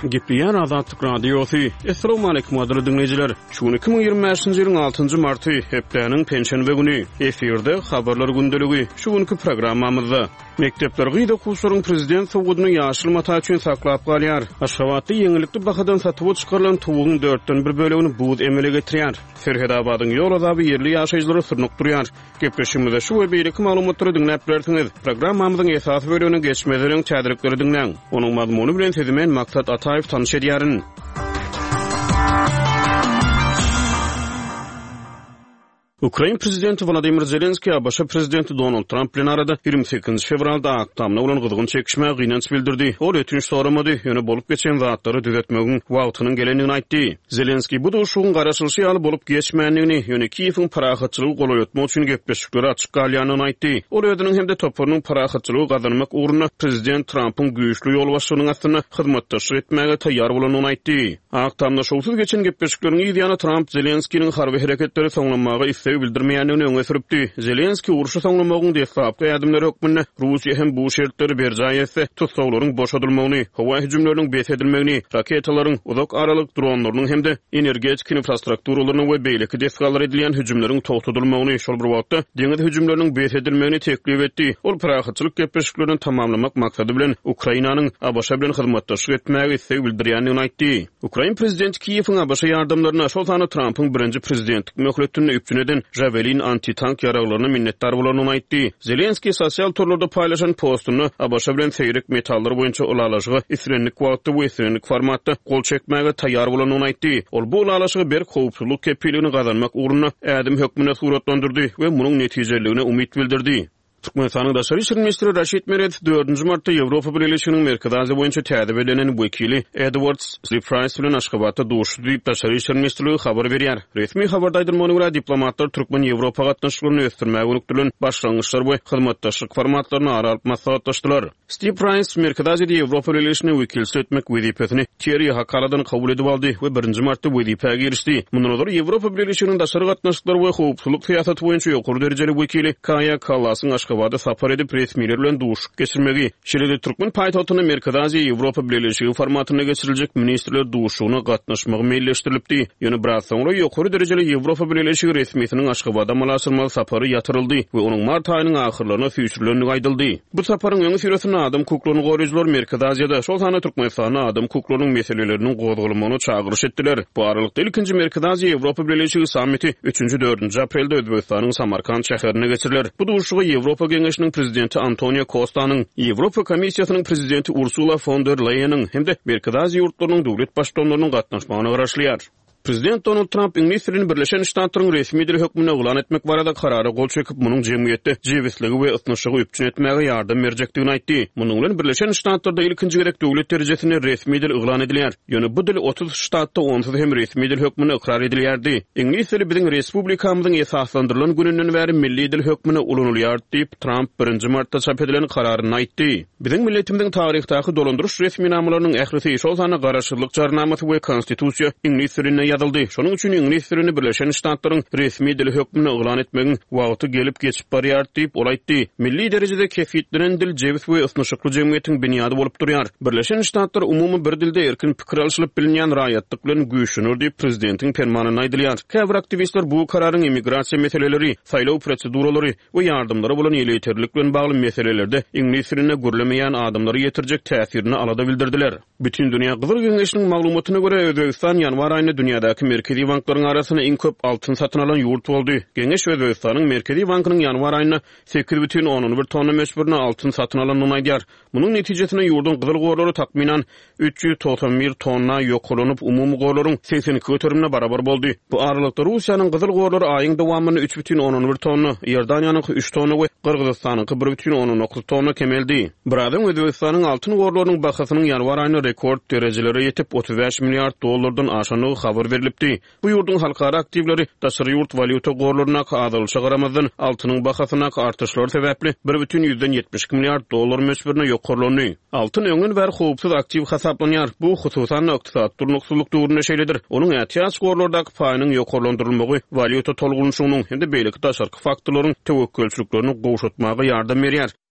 Gipliyan Azatlyk Radiosu. Assalamu alaykum adyr dinleyijiler. Şu 2025-nji ýylyň 6-njy marty hepdeniň penşenbe güni eferde habarlar gündeligi. Şu günkü programmamyzda mektepler gyýda kurslaryň prezident sowgudyny ýaşylmata üçin saklap galýar. Aşgabatda ýeňilikli bahadan satyp çykarylan tuwugyň 4den 1 bölegini buz emele getirýär. Ferhedabadyň ýol azaby ýerli ýaşaýjylary syrnyk durýar. Gepleşigimizde şu we beýleki maglumatlary dinläp berýärsiňiz. Programmamyzyň esas bölegini geçmeden çädirikleri dinläň. Onuň mazmuny bilen sözümen maksat Ataýew tanış edýärin. Ukrayna prezidenti Volodymyr Zelenskiy Abaşa prezidenti Donald Trump bilen arada 28 fevralda aktamna bolan gyzgyn çekişme gynanç bildirdi. Ol ötünç soramady, ýöne bolup geçen zatlary düzeltmegiň wagtynyň gelenini aýtdy. Zelenskiy bu duşugyň garaşylyşy ýaly bolup geçmänligini, ýöne Kiýewiň parahatçylygy golaýatmak üçin gepleşikleri açyk galýanyny aýtdy. Ol ödüniň hemde toparynyň parahatçylygy gazanmak ugruna prezident Trumpyň güýçlü ýolbaşçylygynyň astyna hyzmatdaşlyk etmäge taýýar bolanyny aýtdy. Aktamna şowsuz geçen gepleşikleriň ýa-da Trump Zelenskiýiň harby hereketleri soňlanmagy bildirmeýändigini öňe süripdi. Zelenskiy uruşy soňlamagyň desapky adımlary hökmünde Russiýa hem bu şertleri berjay etse tutsawlaryň boşadylmagyny, hawa hüjümleriniň besedilmegini, raketalaryň, uzak aralyk dronlaryň hemde energetik infrastrukturalyny we beýleki desgalar edilýän hüjümleriň togtadylmagyny, şol bir wagtda deňiz hüjümleriniň besedilmegini teklip etdi. Ol parahatçylyk gepleşiklerini tamamlamak maksady bilen Ukrainanyň Abaşa bilen hyzmatdaşlyk etmäge isegi bildirýändigini aýtdy. Ukraina prezidenti Kiýewiň Abaşa ýardamlaryna şol sany Trumpyň birinji prezidentlik möhletini üpjüneden Javelin antitank ýaraglaryna minnetdar bolanyny aýtdy. Zelenskiy sosial torlarda paýlaşan postuny Abaşa bilen seýrek metallary boýunça ulalaşygy isrenlik wagtda we isrenlik formatda gol çekmäge taýýar bolanyny aýtdy. Ol bu ulalaşygy bir howpsuzlyk kepiligini gazanmak ugruna ädim hökmüne suratlandyrdy we munyň netijeligine umyt bildirdi. Türkmenistanyň daşary işler ministri Raşid Meredov 4-nji martda Ýewropa Birleşiginiň Merkezi Aziýa boýunça täze edilen wekili Edward Slipprice bilen Aşgabatda duşdy diýip daşary işler ministrligi habar berýär. Resmi habarda aýdylmagyna görä diplomatlar Türkmen Ýewropa gatnaşyklaryny ösdürmäge önükdilen başlangyçlar we hyzmatdaşlyk formatlaryny aralyp maslahatlaşdylar. Slipprice Merkezi Aziýa Ýewropa Birleşiginiň wekilsi etmek wezipesini Thierry Hakaradan kabul edip aldy we 1-nji martda wezipege girişdi. Mundan öňe Ýewropa Birleşiginiň daşary gatnaşyklar we howpsuzlyk syýasaty boýunça ýokary derejeli wekili Kaja Kallasyň Aşgabatda sapar edip resmiler bilen duşuk geçirmegi. Şeýle Türkmen paýtagtyna Merkezi Aziýa Ýewropa Birleşigi formatyna geçiriljek ministrler duşugyna gatnaşmagy meýilleşdirildi. Ýöne biraz soňra ýokary derejeli Ýewropa Birleşigi resmiýetiniň Aşgabatda malasymaly sapary ýatyryldy we onuň mart aýynyň ahyrlaryna süýçülenligi aýdyldy. Bu saparyň öňe süresinde adam hukuklaryny goraýjylar Merkezi Aziýada şol sany Türkmenistana adam hukuklarynyň meseleleriniň gozgalymagyna çagyryş etdiler. Bu aralykda ilkinji Merkezi Aziýa Ýewropa Birleşigi sammiti 3-4 aprelde Özbegistanyň Samarkand şäherine geçiriler. Bu duşugy Ýewropa Geňeşiniň prezidenti Antonio Costanyň, Ýewropa Komissiýasynyň prezidenti Ursula von der Leyenyň hemde Merkezi Aziýa ýurtlarynyň döwlet başdanlarynyň gatnaşmagyna garaşlýar. Prezident Donald Trump Ingliýetiniň Birleşen Ştatlaryň resmi dil hökmüne ulan etmek barada karary gol çekip munyň jemgyýetde jewisligi we ysnyşygy üpjün etmäge ýardam berjekdigini aýtdy. Munyň bilen Birleşen Ştatlarda ilkinji gerek döwlet derejesinde resmi dil uglan edilýär. Ýöne bu dil 30 ştatda onsuz hem resmi dil hökmüne ikrar edilýärdi. Ingliýs dili biziň respublikamyzyň esaslandyrylan gününden bäri milli dil hökmüne ulanylýar diýip Trump 1-nji martda çap edilen kararyny aýtdy. Biziň milletimiziň taryhdaky dolandyryş resmi namalarynyň ährisi şol sany garaşylyk jarnamasy we konstitusiýa ingliýs dilinde ýazyldy. Şonuň üçin ingliýs dilini Birleşen Ştatlaryň resmi dil hökmüne uglan etmegiň wagty gelip geçip barýar diýip ol aýtdy. Milli derejede kefitlenen dil jewis we ysnyşykly jemgyýetiň büniýady bolup durýar. Birleşen Ştatlar umumy bir dilde erkin pikir alşylyp bilinýän raýatlyk bilen güýçlenir diýip prezidentiň fermanyny aýdylýar. Käbir aktivistler bu kararyň immigrasiýa meseleleri, saýlaw proseduralary we ýardymlary bolan ýetirlik bilen bagly meselelerde ingliýs diline gürlemeýän adamlary ýetirjek täsirini alada bildirdiler. Bütün dünýä Gyzyl Geňeşiniň maglumatyna görä Özbegistan ýanwar aýynda dünýädäki merkezi banklaryň arasyna iň köp altyn satyn alan ýurt boldy. Geňeş Özbegistanyň merkezi bankynyň ýanwar aýyna 8,1 tonna meşburna altyn satyn alanyny aýdýar. Munyň netijesinde ýurdun gyzyl gorlary takminan 391 tonna ýokulanyp umumy gorlaryň 82 götürümine barabar boldy. Bu aralykda Russiýanyň gyzyl gorlary aýyň dowamyny 3,1 tonna, Ýordaniýanyň 3 tonna we Kyrgyzstanyň 1,9 tonna kemeldi. Birazdan Özbegistanyň altyn gorlarynyň bahasynyň ýanwar aýyna rekord derejelere ýetip $35 milliard dollardan aşanyny habar berilipdi. Bu ýurdun halkara aktivleri daşary ýurt valyuta gorlaryna azalşa garamazdan altynyň bahasyna artyşlar sebäpli 1,72 milliard dollar meşburna ýokurlany. Altyn öňün we howpsuz aktiv hasaplanýar. Bu hususan ykdysat durnuksuzlyk döwrüne şeýledir. Onuň ätiýas gorlardaky paýynyň ýokurlandyrylmagy valyuta tolgunşygynyň hem de beýleki daşarky faktorlaryň tewekkelçiliklerini gowşatmaga ýardam berýär.